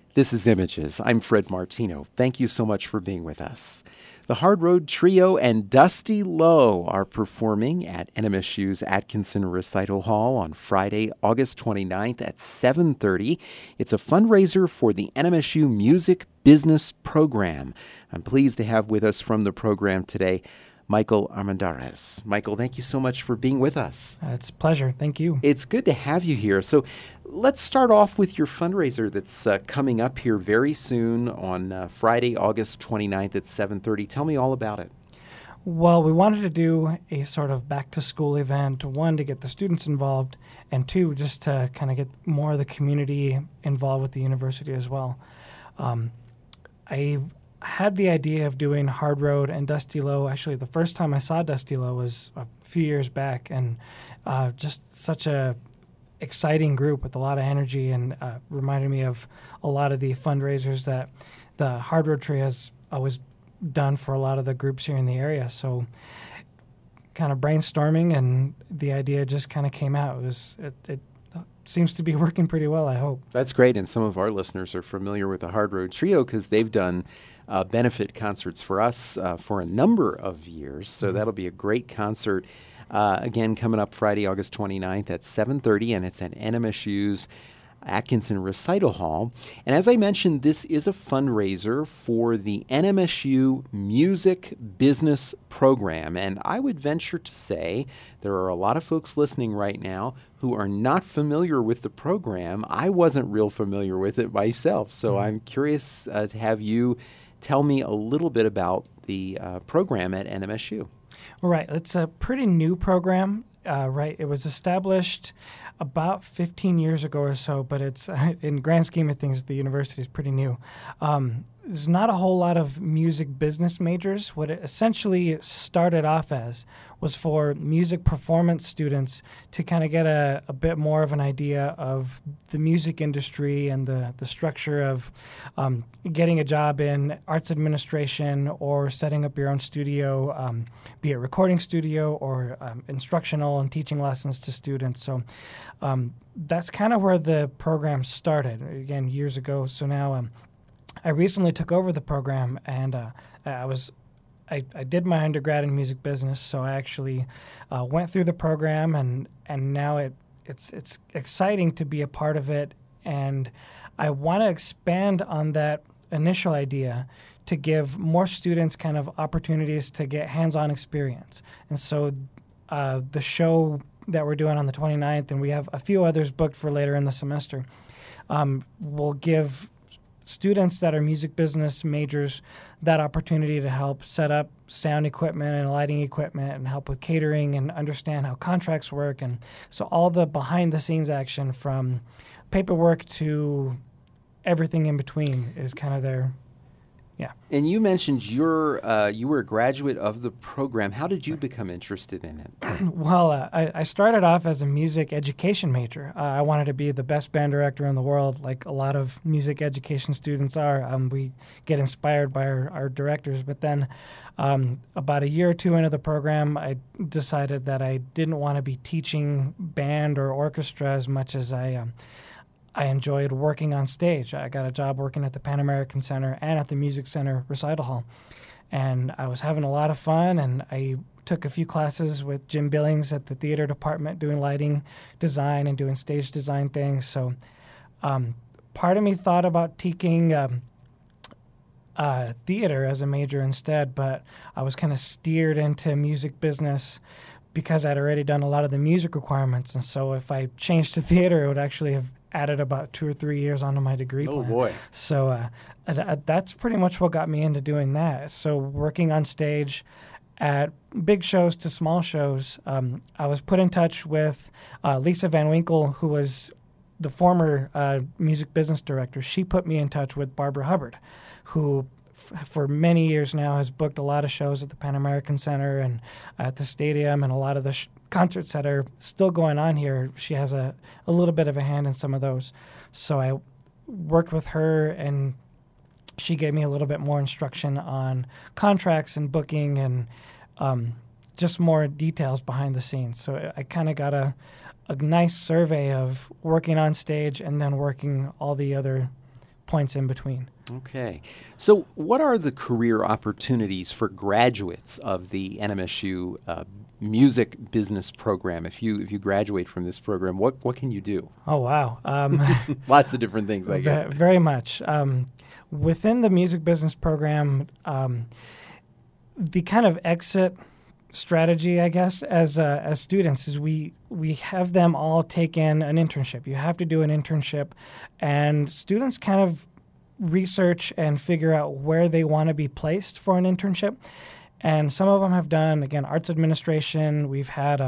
This is Images. I'm Fred Martino. Thank you so much for being with us. The Hard Road Trio and Dusty Lowe are performing at NMSU's Atkinson Recital Hall on Friday, August 29th at 7:30. It's a fundraiser for the NMSU Music Business Program. I'm pleased to have with us from the program today Michael Armendariz. Michael, thank you so much for being with us. It's a pleasure. Thank you. It's good to have you here. So let's start off with your fundraiser that's coming up here very soon on Friday, August 29th at 7:30. Tell me all about it. Well, we wanted to do a sort of back-to-school event, one, to get the students involved, and two, just to kind of get more of the community involved with the university as well. I had the idea of doing Hard Road and Dusty Lowe. Actually, the first time I saw Dusty Lowe was a few years back, and just such a exciting group with a lot of energy, and reminded me of a lot of the fundraisers that the Hard Road Trio has always done for a lot of the groups here in the area. So kind of brainstorming, and the idea just kind of came out. It seems to be working pretty well, I hope. That's great, and some of our listeners are familiar with the Hard Road Trio because they've done benefit concerts for us for a number of years, so that'll be a great concert. Again, coming up Friday, August 29th at 7:30, and it's at NMSU's Atkinson Recital Hall. And as I mentioned, this is a fundraiser for the NMSU Music Business Program. And I would venture to say there are a lot of folks listening right now who are not familiar with the program. I wasn't real familiar with it myself, so I'm curious to have you tell me a little bit about the program at NMSU. Right. It's a pretty new program, right? It was established about 15 years ago or so, but it's, in grand scheme of things, the university is pretty new. There's not a whole lot of music business majors. What it essentially started off as was for music performance students to kind of get a bit more of an idea of the music industry and the structure of getting a job in arts administration or setting up your own studio, be it recording studio or instructional and teaching lessons to students. So that's kind of where the program started, again, years ago. So now I recently took over the program, and I did my undergrad in music business, so I actually went through the program, and now it's exciting to be a part of it, and I want to expand on that initial idea to give more students kind of opportunities to get hands-on experience. And so the show that we're doing on the 29th, and we have a few others booked for later in the semester, will give students that are music business majors that opportunity to help set up sound equipment and lighting equipment and help with catering and understand how contracts work. And so all the behind-the-scenes action from paperwork to everything in between is kind of there. Yeah. And you mentioned you were a graduate of the program. How did you become interested in it? Well, I started off as a music education major. I wanted to be the best band director in the world, like a lot of music education students are. We get inspired by our directors. But then about a year or two into the program, I decided that I didn't want to be teaching band or orchestra as much as I enjoyed working on stage. I got a job working at the Pan American Center and at the Music Center Recital Hall. And I was having a lot of fun, and I took a few classes with Jim Billings at the theater department doing lighting design and doing stage design things. So part of me thought about taking theater as a major instead, but I was kind of steered into music business because I'd already done a lot of the music requirements. And so if I changed to theater, it would actually have added about 2 or 3 years onto my degree plan. Oh, boy. So that's pretty much what got me into doing that. So working on stage at big shows to small shows, I was put in touch with Lisa Van Winkle, who was the former music business director. She put me in touch with Barbara Hubbard, who for many years now has booked a lot of shows at the Pan American Center and at the stadium, and a lot of the concerts that are still going on here. She has a little bit of a hand in some of those. So I worked with her, and she gave me a little bit more instruction on contracts and booking and just more details behind the scenes. So I kind of got a nice survey of working on stage and then working all the other points in between. Okay. So what are the career opportunities for graduates of the NMSU music business program? If you graduate from this program, what can you do? Oh, wow. Lots of different things, I guess. Very much. Within the music business program, the kind of exit strategy, I guess, as students is we have them all take in an internship. You have to do an internship, and students kind of research and figure out where they want to be placed for an internship. And some of them have done, again, arts administration. We've had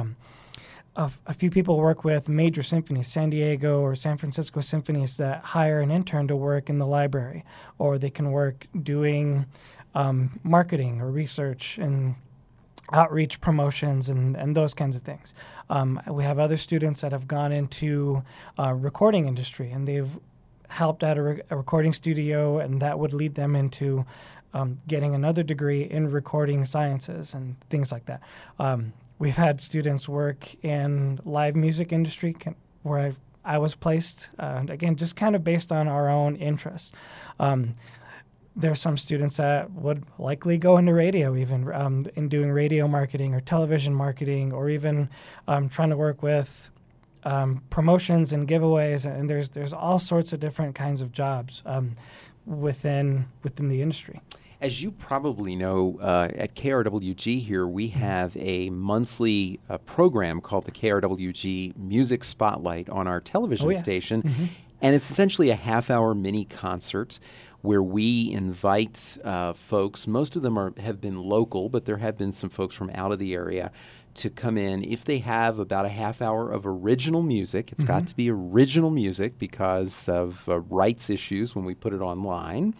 a few people work with major symphonies, San Diego or San Francisco symphonies, that hire an intern to work in the library, or they can work doing marketing or research and outreach promotions and those kinds of things. We have other students that have gone into recording industry, and they've helped at a recording studio, and that would lead them into getting another degree in recording sciences and things like that. We've had students work in live music industry where I was placed, again, just kind of based on our own interests. There are some students that would likely go into radio, even in doing radio marketing or television marketing, or even trying to work with promotions and giveaways. And there's all sorts of different kinds of jobs within the industry. As you probably know, at KRWG here, we have a monthly program called the KRWG Music Spotlight on our television station. Mm-hmm. And it's essentially a half-hour mini concert where we invite folks. Most of them have been local, but there have been some folks from out of the area to come in. If they have about a half hour of original music, it's got to be original music because of rights issues when we put it online.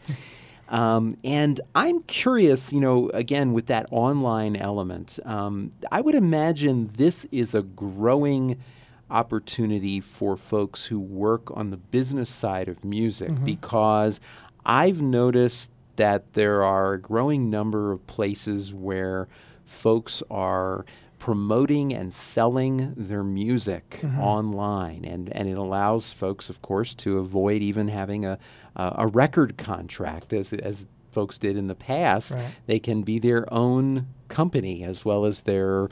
And I'm curious, again, with that online element, I would imagine this is a growing opportunity for folks who work on the business side of music, because I've noticed that there are a growing number of places where folks are promoting and selling their music online, and it allows folks, of course, to avoid even having a record contract as folks did in the past. Right. They can be their own company as well as their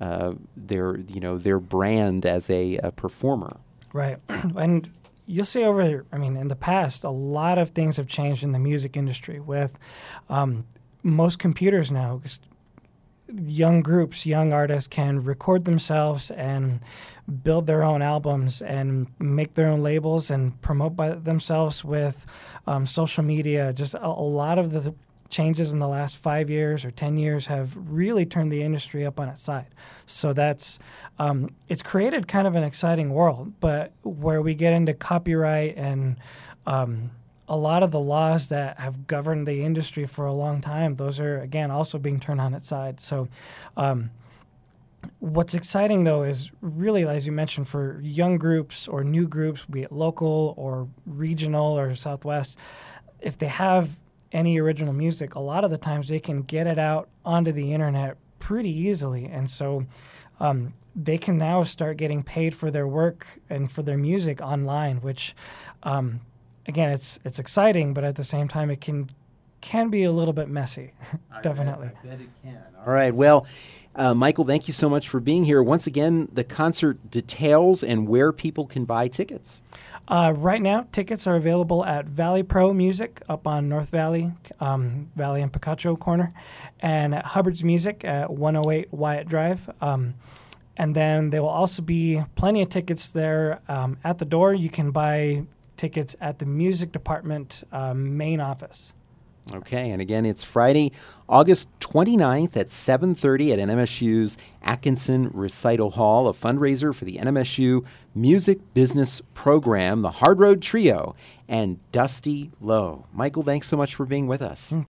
brand as a performer. Right. And you'll see in the past, a lot of things have changed in the music industry with most computers now. Young groups, young artists can record themselves and build their own albums and make their own labels and promote by themselves with social media. Just a lot of the changes in the last 5 years or 10 years have really turned the industry up on its side. So that's it's created kind of an exciting world, but where we get into copyright and a lot of the laws that have governed the industry for a long time, those are, again, also being turned on its side. So what's exciting, though, is really, as you mentioned, for young groups or new groups, be it local or regional or Southwest, if they have any original music, a lot of the times they can get it out onto the internet pretty easily. And so they can now start getting paid for their work and for their music online, which again, it's exciting, but at the same time, it can be a little bit messy. Definitely. I bet it can. All right. Well, Michael, thank you so much for being here. Once again, the concert details and where people can buy tickets. Right now, tickets are available at Valley Pro Music up on North Valley, Valley and Picacho corner, and at Hubbard's Music at 108 Wyatt Drive. And then there will also be plenty of tickets there at the door. You can buy tickets at the music department main office. Okay, and again, it's Friday, August 29th at 7:30 at NMSU's Atkinson Recital Hall, a fundraiser for the NMSU Music Business Program, the Hard Road Trio, and Dusty Lowe. Michael, thanks so much for being with us.